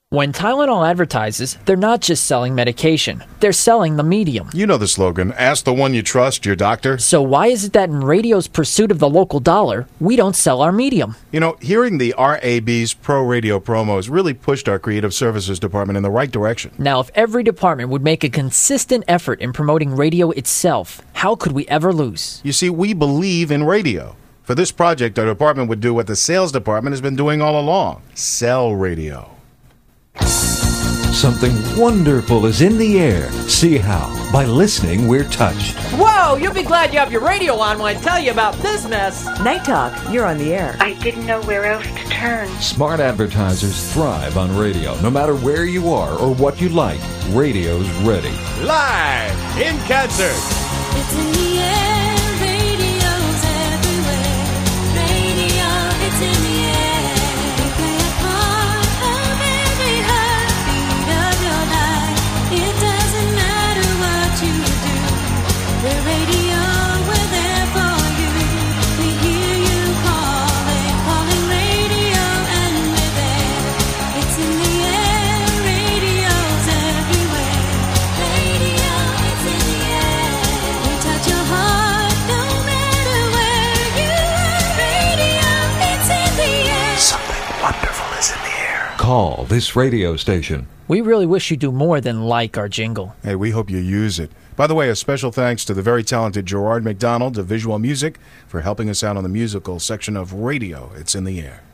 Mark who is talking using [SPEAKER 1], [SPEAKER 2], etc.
[SPEAKER 1] When Tylenol advertises, they're not just selling medication. They're selling the medium.
[SPEAKER 2] You know the slogan, ask the one you trust, your doctor.
[SPEAKER 1] So why is it that in radio's pursuit of the local dollar, we don't sell our medium?
[SPEAKER 2] You know, hearing the RAB's Pro Radio promos really pushed our creative services department in the right direction.
[SPEAKER 1] Now, if every department would make a consistent effort in promoting radio itself, how could we ever lose?
[SPEAKER 2] You see, we believe in radio. For this project, our department would do what the sales department has been doing all along. Sell radio.
[SPEAKER 3] Something wonderful is in the air. See how? By listening, we're touched.
[SPEAKER 4] Whoa, you'll be glad you have your radio on when I tell you about this mess.
[SPEAKER 5] Night Talk, you're on the air.
[SPEAKER 6] I didn't know where else to turn.
[SPEAKER 3] Smart advertisers thrive on radio. No matter where you are or what you like, radio's ready.
[SPEAKER 7] Live in concert.
[SPEAKER 8] It's in the air, radio's everywhere. Radio, it's in the air. We play a part of every heartbeat of your life. It doesn't matter what you do. We're radio, we're there for you. We hear you calling radio, and we're there. It's in the air, radio's everywhere. Radio, it's in the air. We touch your heart, no matter where you are. Radio, it's in the air.
[SPEAKER 3] Something wonderful is in the air. Call this radio station.
[SPEAKER 1] We really wish you do more than like our jingle.
[SPEAKER 2] Hey, we hope you use it. By the way, a special thanks to the very talented Gerard McDonald of Visual Music for helping us out on the musical section of Radio. It's in the air.